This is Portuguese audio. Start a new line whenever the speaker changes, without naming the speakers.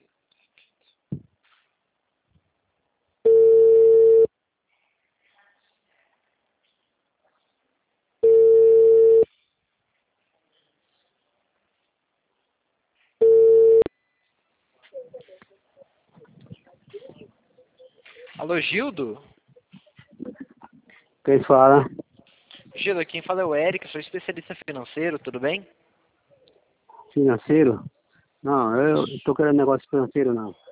Alô, Gildo?
Quem fala?
Gildo, quem fala é o Eric, sou especialista financeiro, tudo bem?
Financeiro? Não, eu tô querendo negócio financeiro, não.